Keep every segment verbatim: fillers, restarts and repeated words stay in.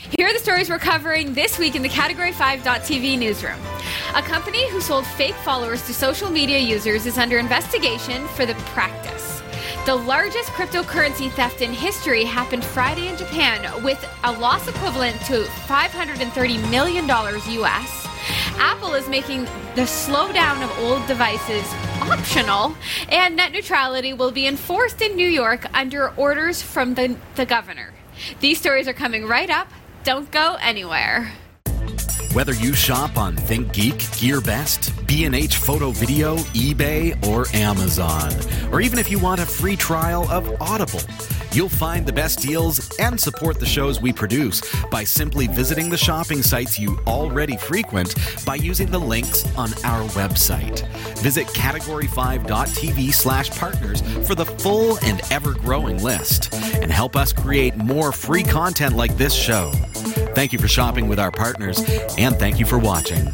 Here are the stories we're covering this week in the Category five dot T V newsroom. A company who sold fake followers to social media users is under investigation for the practice. The largest cryptocurrency theft in history happened Friday in Japan with a loss equivalent to five hundred thirty million dollars U S. Apple is making the slowdown of old devices optional, and net neutrality will be enforced in New York under orders from the, the governor. These stories are coming right up. Don't go anywhere. Whether you shop on ThinkGeek, GearBest, B and H Photo Video, eBay, or Amazon, or even if you want a free trial of Audible, you'll find the best deals and support the shows we produce by simply visiting the shopping sites you already frequent by using the links on our website. Visit category five dot T V slash partners for the full and ever-growing list, and help us create more free content like this show. Thank you for shopping with our partners, and thank you for watching.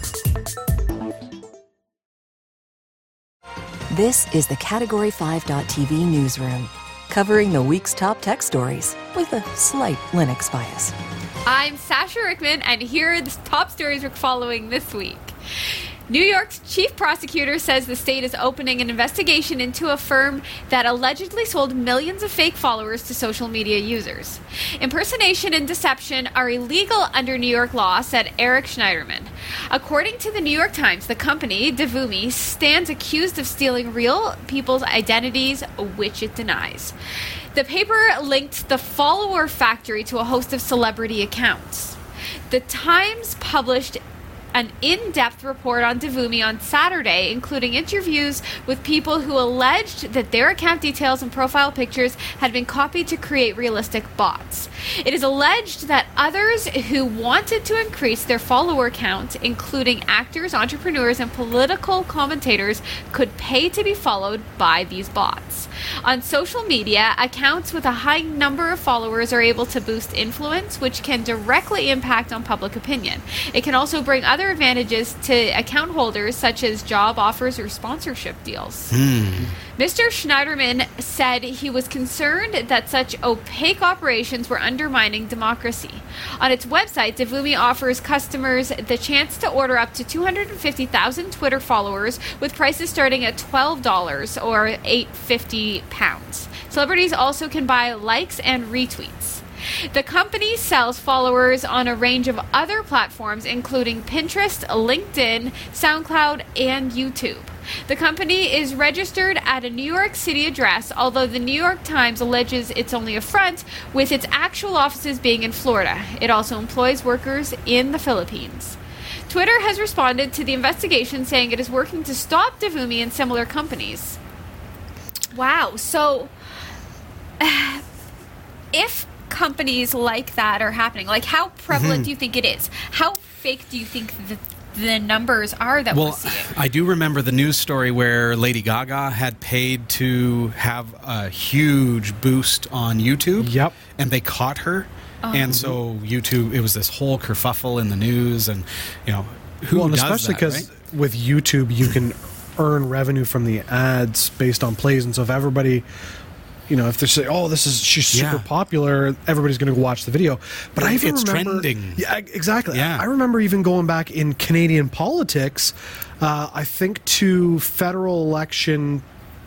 This is the Category five dot T V newsroom, covering the week's top tech stories with a slight Linux bias. I'm Sasha Rickman, and here are the top stories we're following this week. New York's chief prosecutor says the state is opening an investigation into a firm that allegedly sold millions of fake followers to social media users. Impersonation and deception are illegal under New York law, said Eric Schneiderman. According to the New York Times, the company, Devumi, stands accused of stealing real people's identities, which it denies. The paper linked the follower factory to a host of celebrity accounts. The Times published an in-depth report on Devumi on Saturday, including interviews with people who alleged that their account details and profile pictures had been copied to create realistic bots. It is alleged that others who wanted to increase their follower count, including actors, entrepreneurs, and political commentators, could pay to be followed by these bots. On social media, accounts with a high number of followers are able to boost influence, which can directly impact on public opinion. It can also bring other advantages to account holders, such as job offers or sponsorship deals. Hmm. Mister Schneiderman said he was concerned that such opaque operations were undermining democracy. On its website, Devumi offers customers the chance to order up to two hundred fifty thousand Twitter followers, with prices starting at twelve dollars or eight hundred fifty pounds. Celebrities also can buy likes and retweets. The company sells followers on a range of other platforms, including Pinterest, LinkedIn, SoundCloud, and YouTube. The company is registered at a New York City address, although the New York Times alleges it's only a front, with its actual offices being in Florida. It also employs workers in the Philippines. Twitter has responded to the investigation, saying it is working to stop Devumi and similar companies. Wow. So, uh, if companies like that are happening, like how prevalent mm-hmm. do you think it is? How fake do you think the, the numbers are that well, we're seeing? I do remember the news story where Lady Gaga had paid to have a huge boost on YouTube. Yep. And they caught her. Oh. And so YouTube, it was this whole kerfuffle in the news, and you know, who well, and does especially because right? with YouTube you can earn revenue from the ads based on plays, and so if everybody, you know, if they say, "Oh, this is she's super Yeah. popular," everybody's going to go watch the video. But I even It's remember, trending. yeah, exactly. Yeah. I remember even going back in Canadian politics. Uh, I think to federal election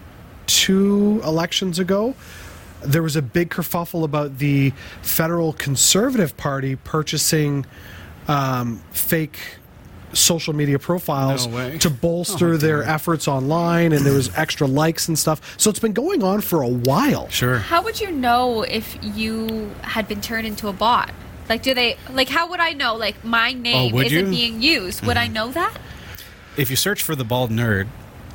two elections ago, there was a big kerfuffle about the federal Conservative Party purchasing um, fake social media profiles No way. to bolster Oh, their dear. efforts online, and there was extra likes and stuff. So it's been going on for a while. Sure. How would you know if you had been turned into a bot? Like, do they, like, how would I know, like, my name Oh, would isn't you? being used? Would I know that? If you search for the bald nerd,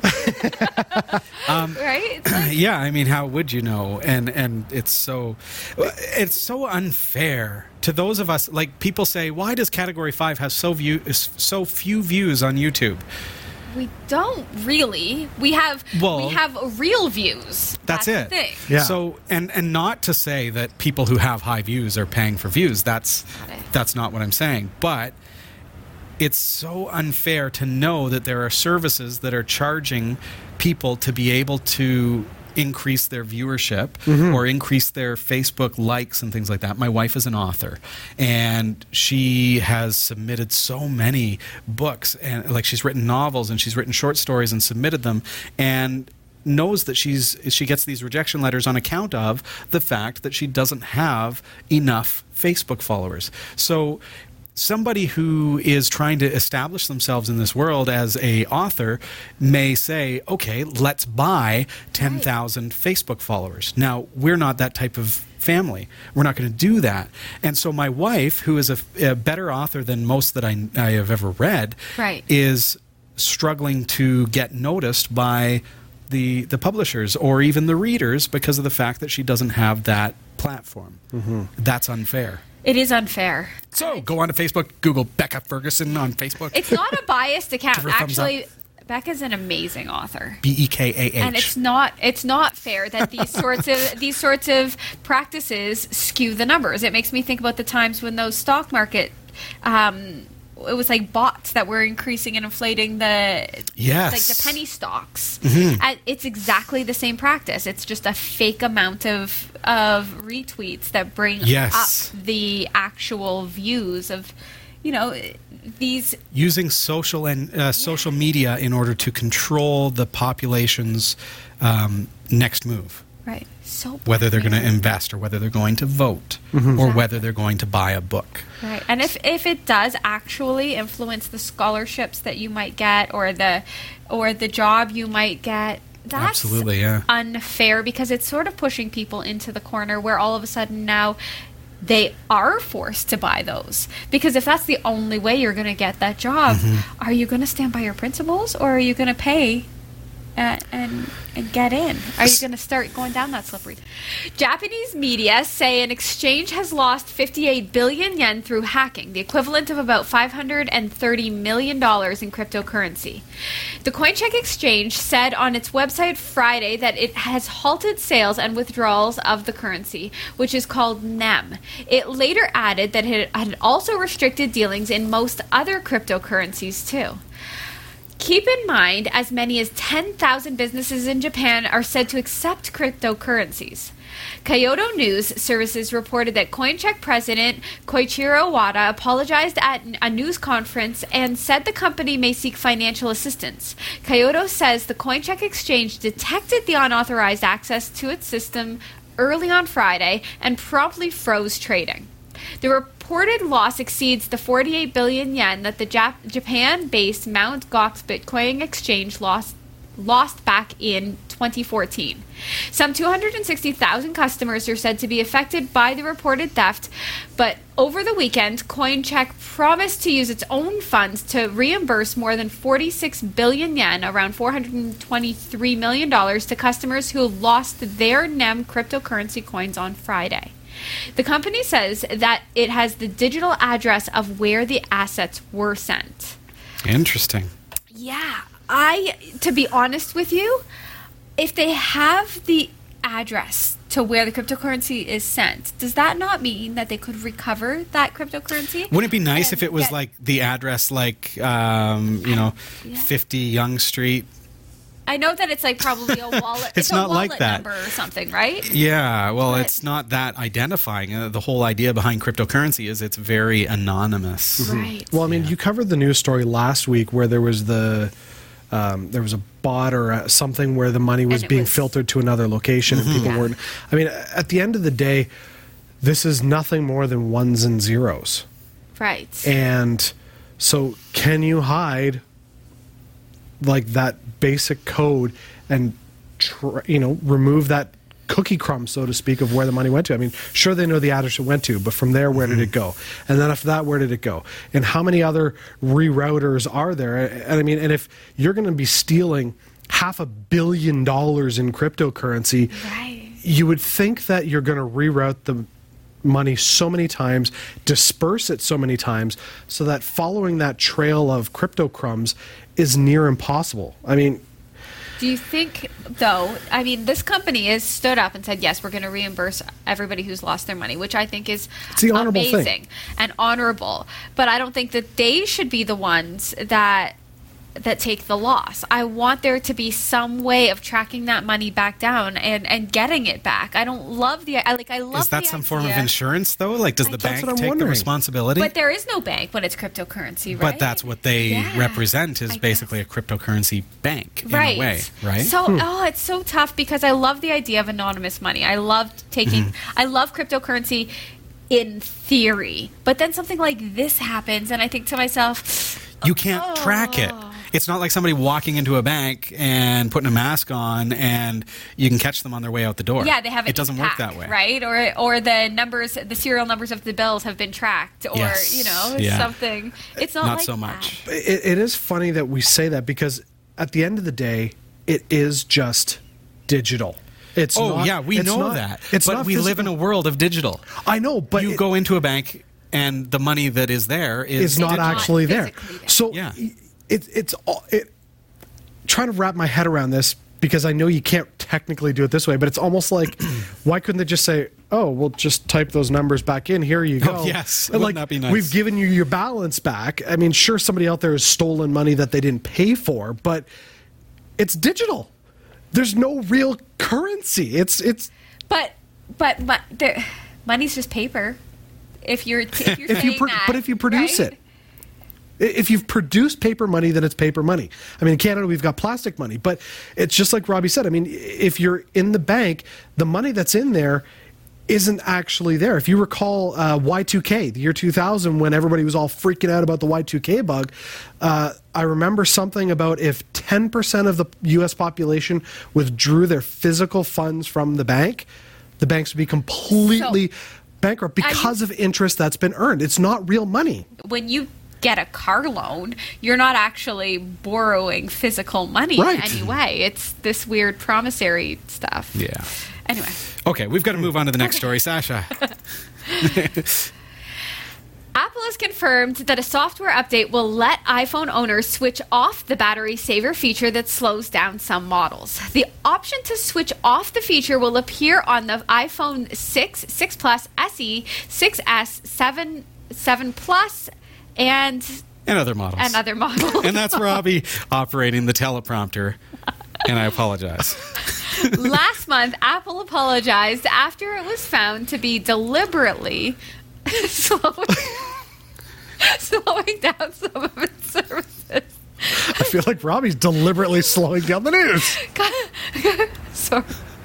Right? It's like, yeah, I mean, how would you know? And and it's so it's so unfair to those of us. Like, people say, why does Category Five have so view so few views on YouTube? we don't really. We have Well- we have real views. That's, the it. thing. Yeah. So and and not to say that people who have high views are paying for views. That's Got it. that's not what I'm saying. But it's so unfair to know that there are services that are charging people to be able to increase their viewership Mm-hmm. or increase their Facebook likes and things like that. My wife is an author, and she has submitted so many books, and like she's written novels and she's written short stories and submitted them, and knows that she's she gets these rejection letters on account of the fact that she doesn't have enough Facebook followers. So somebody who is trying to establish themselves in this world as a author may say, okay, let's buy ten thousand Facebook followers. Now, we're not that type of family. We're not going to do that. And so my wife, who is a, a better author than most that I, I have ever read, Right. is struggling to get noticed by the the publishers or even the readers because of the fact that she doesn't have that platform. That's unfair. It is unfair. So go on to Facebook, Google Becca Ferguson on Facebook. It's not a biased account. Give her a thumbs Actually, Becca's an amazing author. B E K A H. And it's not it's not fair that these sorts of these sorts of practices skew the numbers. It makes me think about the times when those stock market um, it was like bots that were increasing and inflating the Yes. like the penny stocks. Mm-hmm. And it's exactly the same practice. It's just a fake amount of of retweets that bring Yes. up the actual views of, you know, these. Using social and uh, social media in order to control the population's um, next move. Right. So Whether they're going to blackmailing. invest or whether they're going to vote or Exactly. whether they're going to buy a book. Right. And if, if it does actually influence the scholarships that you might get or the or the job you might get, that's Absolutely, yeah. unfair because it's sort of pushing people into the corner where all of a sudden now they are forced to buy those. Because if that's the only way you're going to get that job, Mm-hmm. are you going to stand by your principles or are you going to pay uh, and and get in? Are you going to start going down that slippery? Japanese media say an exchange has lost fifty-eight billion yen through hacking, the equivalent of about five hundred thirty million dollars in cryptocurrency. The Coincheck exchange said on its website Friday that it has halted sales and withdrawals of the currency, which is called N E M. It later added that it had also restricted dealings in most other cryptocurrencies too. Keep in mind, as many as ten thousand businesses in Japan are said to accept cryptocurrencies. Kyoto News Services reported that Coincheck president Koichiro Wada apologized at a news conference and said the company may seek financial assistance. Kyoto says the Coincheck exchange detected the unauthorized access to its system early on Friday and promptly froze trading. The reported loss exceeds the forty-eight billion yen that the Jap- Japan-based Mt. Gox Bitcoin exchange lost lost back in twenty fourteen. Some two hundred sixty thousand customers are said to be affected by the reported theft, but over the weekend, Coincheck promised to use its own funds to reimburse more than forty-six billion yen, around four hundred twenty-three million dollars, to customers who lost their N E M cryptocurrency coins on Friday. The company says that it has the digital address of where the assets were sent. Interesting. Yeah, I, to be honest with you, if they have the address to where the cryptocurrency is sent, does that not mean that they could recover that cryptocurrency? Wouldn't it be nice and if it was get- like the address, like, um, you know, Yeah. fifty Young Street? I know that it's like probably a wallet. It's a not wallet like that. number or something, right? Yeah, well, But- it's not that identifying. Uh, the whole idea behind cryptocurrency is it's very anonymous. Right. Well, I mean, you covered the news story last week where there was the um, there was a bot or uh something where the money was And it being was- filtered to another location and people Yeah. weren't. I mean, at the end of the day, this is nothing more than ones and zeros. Right. And so, can you hide like that basic code and tr- you know remove that cookie crumb, so to speak, of where the money went to? I mean, sure, they know the address it went to, but from there, where did it go? And then after that, where did it go? And how many other rerouters are there? And I mean, and if you're going to be stealing half a billion dollars in cryptocurrency, Right. you would think that you're going to reroute the money so many times, disperse it so many times, so that following that trail of crypto crumbs is near impossible. I mean, Do you think, though, I mean, this company has stood up and said, yes, we're going to reimburse everybody who's lost their money, which I think is It's the honorable thing. amazing and honorable. But I don't think that they should be the ones that that take the loss. I want there to be some way of tracking that money back down and, and getting it back. I don't love the I like I love Is that the some idea, form of insurance though? Like does the That's bank what I'm take wondering. the responsibility? but there is no bank when it's cryptocurrency, right? But that's what they Yeah, represent is I basically a cryptocurrency bank in right. a way, right? So, oh, it's so tough because I love the idea of anonymous money. I love taking, Mm-hmm. I love cryptocurrency in theory, but then something like this happens, and I think to myself, You can't track it. It's not like somebody walking into a bank and putting a mask on and you can catch them on their way out the door. yeah, they have It doesn't work that way. right? Or, or the numbers, the serial numbers of the bills have been tracked, or Yes. you know, Yeah. something. It's not, Not like so that. much. It, it is funny that we say that because at the end of the day, it is just digital. It's Oh, not, yeah, we it's know not- that. It's but not we live in physical. a world of digital. I know, but you it- go into a bank and the money that is there is, is not digital. actually there. physically there. So Yeah. it, it's all it. Trying to wrap my head around this because I know you can't technically do it this way, but it's almost like why couldn't they just say, "Oh, we'll just type those numbers back in. Here you go." Oh, yes. And, Wouldn't like that be nice? we've given you your balance back. I mean, sure, somebody out there has stolen money that they didn't pay for, but it's digital. There's no real currency. It's it's But, but, but there, money's just paper. If you're, if you're if you saying pro- that, but if you produce right? it. If you've produced paper money, then it's paper money. I mean, in Canada, we've got plastic money, but it's just like Robbie said. I mean, if you're in the bank, the money that's in there isn't actually there. If you recall uh, Y two K, the year two thousand, when everybody was all freaking out about the Y two K bug, uh, I remember something about if ten percent of the U S population withdrew their physical funds from the bank, the banks would be completely bankrupt because of interest that's been earned. It's not real money. When you get a car loan, you're not actually borrowing physical money Right. in any way. It's this weird promissory stuff. Yeah. Anyway. Okay, we've got to move on to the next story. Sasha. Apple has confirmed that a software update will let iPhone owners switch off the battery saver feature that slows down some models. The option to switch off the feature will appear on the iPhone six, six Plus, S E, six S, seven, seven Plus, and And other models. and other models. And that's Robbie operating the teleprompter. And I apologize. Last month, Apple apologized after it was found to be deliberately slowing, slowing down some of its services. I feel like Robbie's deliberately slowing down the news. Sorry.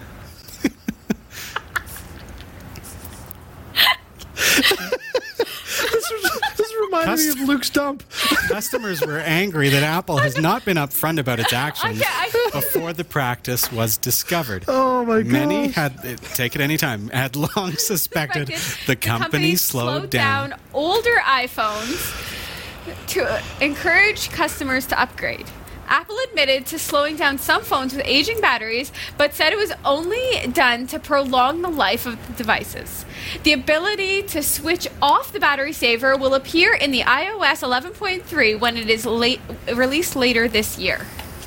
This, was, this reminded me of Cust- Luke's dump. Customers were angry that Apple has not been upfront about its actions I can't- I- before the practice was discovered. Oh my Many gosh. had, eh, take it anytime, had long suspected the company slowed down. older iPhones to encourage customers to upgrade. Apple admitted to slowing down some phones with aging batteries, but said it was only done to prolong the life of the devices. The ability to switch off the battery saver will appear in the i O S eleven point three when it is late, released later this year.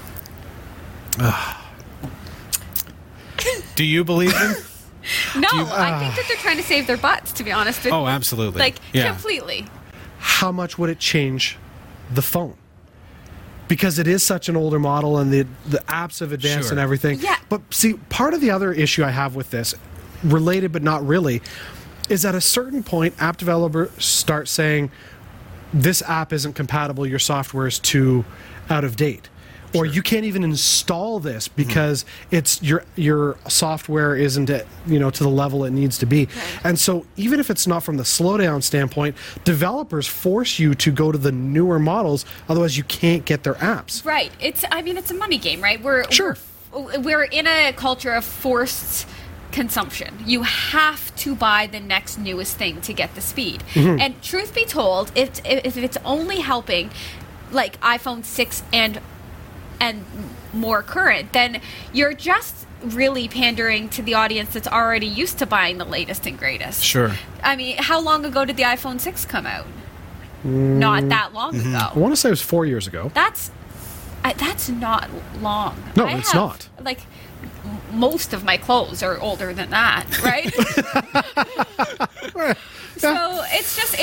Do you believe them? No, I think that they're trying to save their butts, to be honest with you. Oh, absolutely. Like, Yeah. completely. How much would it change the phone? Because it is such an older model and the, the apps have advanced Sure. and everything. Yeah. But see, part of the other issue I have with this, related but not really, is at a certain point, app developers start saying, this app isn't compatible, your software is too out of date. Or you can't even install this because it's your your software isn't at, you know, to the level it needs to be. And so even if it's not from the slowdown standpoint, developers force you to go to the newer models, otherwise you can't get their apps. Right. It's. I mean, it's a money game, right? We're Sure. We're, we're in a culture of forced consumption. You have to buy the next newest thing to get the speed. Mm-hmm. And truth be told, if if it's only helping, like iPhone six and and more current, then you're just really pandering to the audience that's already used to buying the latest and greatest. Sure. I mean, how long ago did the iPhone six come out? Not that long I ago. want to say it was four years ago. That's I, that's not long. No, I it's have, not. Like m- most of my clothes are older than that, right? So it's just it's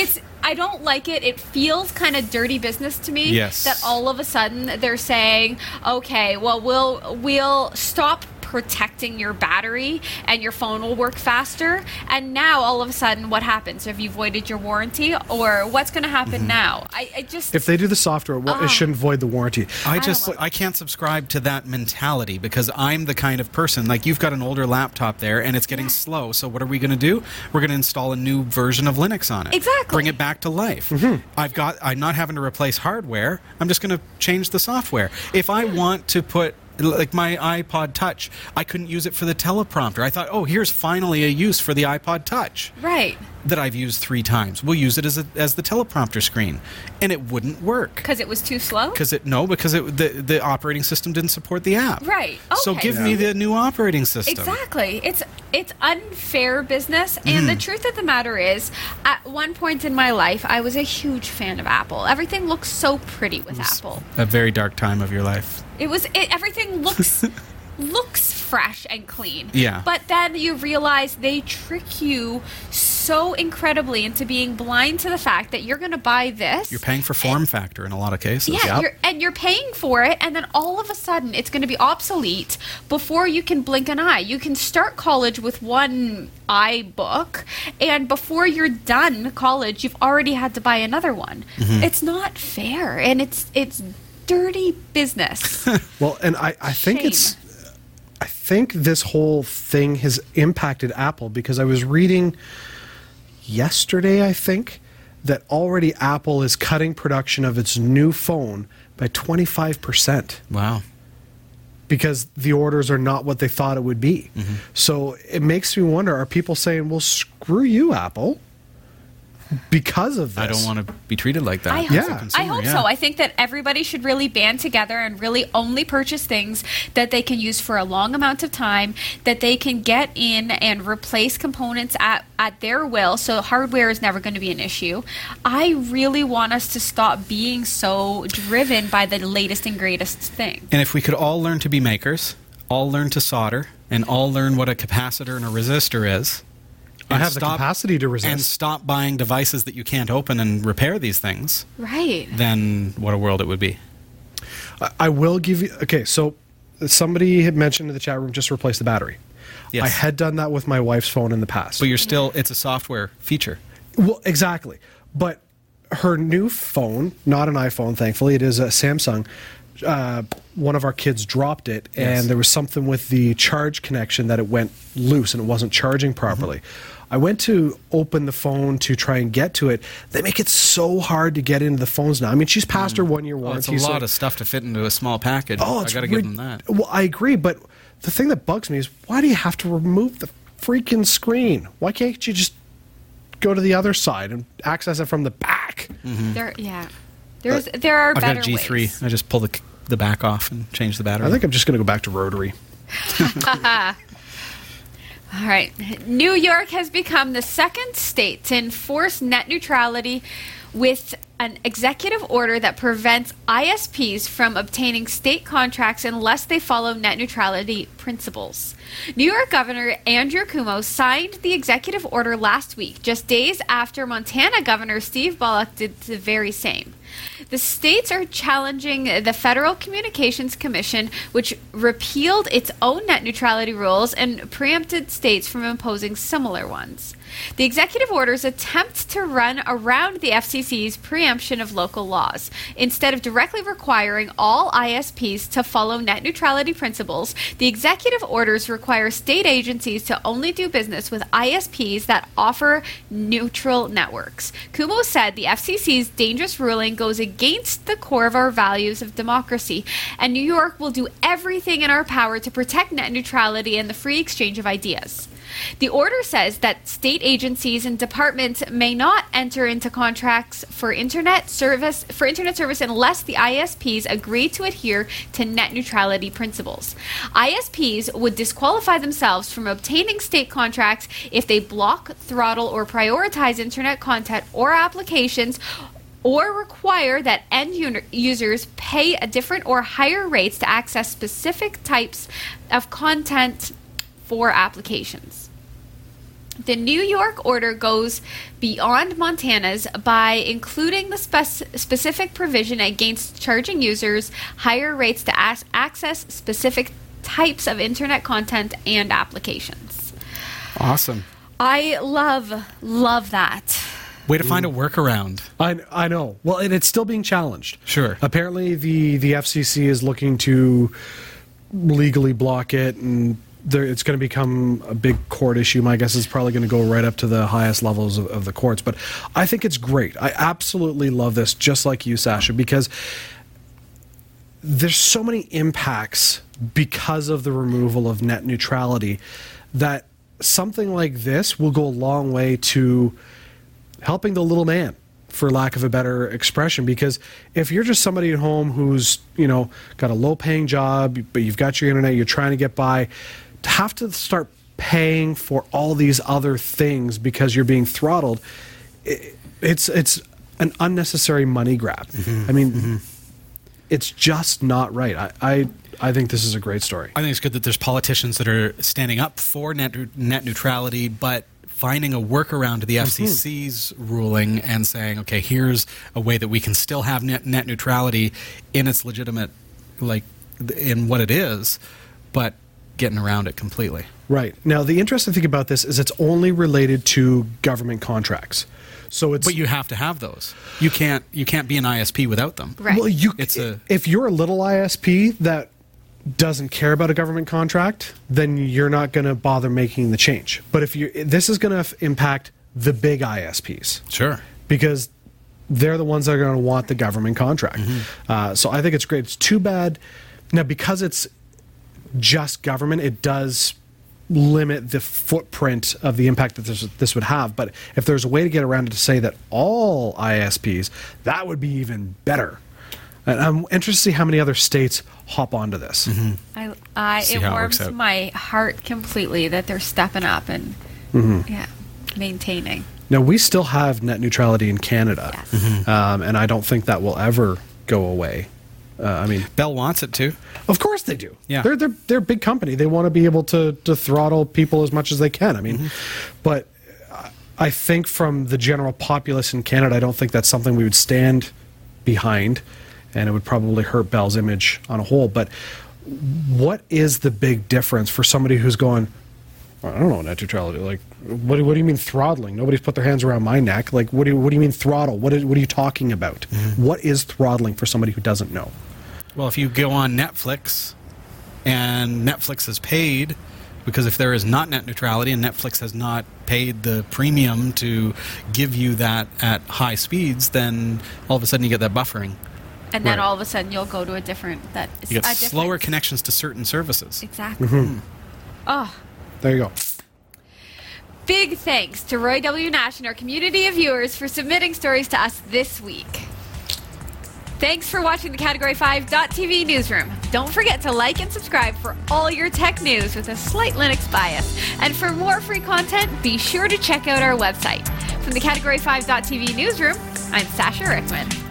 I don't like it. It feels kind of dirty business to me. Yes. That all of a sudden they're saying, okay, well, we'll we'll stop protecting your battery and your phone will work faster. And now all of a sudden, what happens? Have you voided your warranty, or what's going to happen Mm-hmm. now? I, I just If they do the software, well, Oh. it shouldn't void the warranty. I don't just love I can't subscribe to that mentality because I'm the kind of person, like, you've got an older laptop there and it's getting slow, so what are we going to do? We're going to install a new version of Linux on it. Exactly. Bring it back to life. I've got I'm not having to replace hardware. I'm just going to change the software. If I want to put, like, my iPod Touch, I couldn't use it for the teleprompter. I thought, oh, here's finally a use for the iPod Touch right. that I've used three times. We'll use it as a, as the teleprompter screen, and it wouldn't work. Because it was too slow? Because it no, because it the the operating system didn't support the app. Right. So Okay. give me the new operating system. Exactly. It's it's unfair business, and the truth of the matter is, at one point in my life, I was a huge fan of Apple. Everything looks so pretty with Apple. A very dark time of your life. It was it, everything looks looks fresh and clean. Yeah. But then you realize they trick you so incredibly into being blind to the fact that you're going to buy this. You're paying for form factor in a lot of cases. Yeah, you're, and you're paying for it, and then all of a sudden it's going to be obsolete before you can blink an eye. You can start college with one iBook, and before you're done college, you've already had to buy another one. Mm-hmm. It's not fair, and it's it's dirty business. Well, and I, I think Shame. it's, I think this whole thing has impacted Apple because I was reading yesterday, I think, that already Apple is cutting production of its new phone by twenty-five percent Wow. because the orders are not what they thought it would be. Mm-hmm. So it makes me wonder, are people saying, well, screw you, Apple, because of this? I don't want to be treated like that. I hope, Yeah. as a I consumer, hope yeah. so. I think that everybody should really band together and really only purchase things that they can use for a long amount of time, that they can get in and replace components at, at their will, so hardware is never going to be an issue. I really want us to stop being so driven by the latest and greatest thing. And if we could all learn to be makers, all learn to solder, and all learn what a capacitor and a resistor is. I and have the capacity to resist. And stop buying devices that you can't open and repair these things, Right. then what a world it would be. I- I will give you. Okay, so somebody had mentioned in the chat room just replace the battery. Yes. I had done that with my wife's phone in the past. But you're still, it's a software feature. Well, exactly. But her new phone, not an iPhone, thankfully, it is a Samsung. Uh, one of our kids dropped it, and Yes. there was something with the charge connection that it went loose and it wasn't charging properly. Mm-hmm. I went to open the phone to try and get to it. They make it so hard to get into the phones now. I mean, she's past her one year Oh, warranty. it's a so- lot of stuff to fit into a small package. Oh, I it's got to rid- give them that. Well, I agree, but the thing that bugs me is why do you have to remove the freaking screen? Why can't you just go to the other side and access it from the back? There, yeah. There's, there are I've better got a G three. ways. I just pull the, the back off and change the battery. I think I'm just going to go back to rotary. All right. New York has become the second state to enforce net neutrality with an executive order that prevents I S Ps from obtaining state contracts unless they follow net neutrality principles. New York Governor Andrew Cuomo signed the executive order last week, just days after Montana Governor Steve Bullock did the very same. The states are challenging the Federal Communications Commission, which repealed its own net neutrality rules and preempted states from imposing similar ones. The executive orders attempt to run around the F C C's preemption of local laws. Instead of directly requiring all I S Ps to follow net neutrality principles, the executive orders require state agencies to only do business with I S Ps that offer neutral networks. Cuomo said the F C C's dangerous ruling goes against the core of our values of democracy, and New York will do everything in our power to protect net neutrality and the free exchange of ideas. The order says that state agencies and departments may not enter into contracts for internet service for internet service unless the I S Ps agree to adhere to net neutrality principles. I S Ps would disqualify themselves from obtaining state contracts if they block, throttle, or prioritize internet content or applications, or require that end u- users pay a different or higher rates to access specific types of content for applications. The New York order goes beyond Montana's by including the spec- specific provision against charging users higher rates to as- access specific types of internet content and applications. Awesome. I love, love that. Way to find a workaround. I, I know. Well, and it's still being challenged. Sure. Apparently, the, the F C C is looking to legally block it, and there, it's going to become a big court issue. My guess is probably going to go right up to the highest levels of, of the courts. But I think it's great. I absolutely love this, just like you, Sasha, because there's so many impacts because of the removal of net neutrality that something like this will go a long way to helping the little man, for lack of a better expression. Because if you're just somebody at home who's, you know, got a low paying job, but you've got your internet, you're trying to get by, to have to start paying for all these other things because you're being throttled, it, it's it's an unnecessary money grab. Mm-hmm. I mean, mm-hmm. it's just not right. I, I I think this is a great story. I think it's good that there's politicians that are standing up for net net neutrality, but finding a workaround to the F C C's mm-hmm. ruling and saying, okay, here's a way that we can still have net net neutrality in its legitimate, like, in what it is, but getting around it completely. Right. Now, the interesting thing about this is it's only related to government contracts. So it's, but you have to have those. You can't you can't be an I S P without them. Right. Well, you, it's a, if you're a little I S P that doesn't care about a government contract, then you're not going to bother making the change. But if you, this is going to impact the big I S Ps. Sure. Because they're the ones that are going to want the government contract. Mm-hmm. Uh, so I think it's great. It's too bad. Now, because it's just government, it does limit the footprint of the impact that this, this would have. But if there's a way to get around it to say that all I S Ps, that would be even better. And I'm interested to see how many other states hop onto this. Mm-hmm. I, I, it warms it my heart completely that they're stepping up and mm-hmm. yeah, maintaining. Now, we still have net neutrality in Canada, yes. mm-hmm. um, and I don't think that will ever go away. Uh, I mean, Bell wants it to. Of course they do. Yeah. They're, they're, they're a big company. They want to be able to, to throttle people as much as they can. I mean, mm-hmm. but I think from the general populace in Canada, I don't think that's something we would stand behind, and it would probably hurt Bell's image on a whole. But what is the big difference for somebody who's going, I don't know, net neutrality, like, what do, what do you mean throttling? Nobody's put their hands around my neck. Like, what do you, what do you mean throttle? What, is, what are you talking about? Mm-hmm. What is throttling for somebody who doesn't know? Well, if you go on Netflix and Netflix has paid, because if there is not net neutrality and Netflix has not paid the premium to give you that at high speeds, then all of a sudden you get that buffering. And then right. all of a sudden you'll go to a different... That is you get a slower different... connections to certain services. Exactly. Mm-hmm. Oh. There you go. Big thanks to Roy W. Nash and our community of viewers for submitting stories to us this week. Thanks for watching the Category five dot T V newsroom. Don't forget to like and subscribe for all your tech news with a slight Linux bias. And for more free content, be sure to check out our website. From the Category five dot T V newsroom, I'm Sasha Rickman.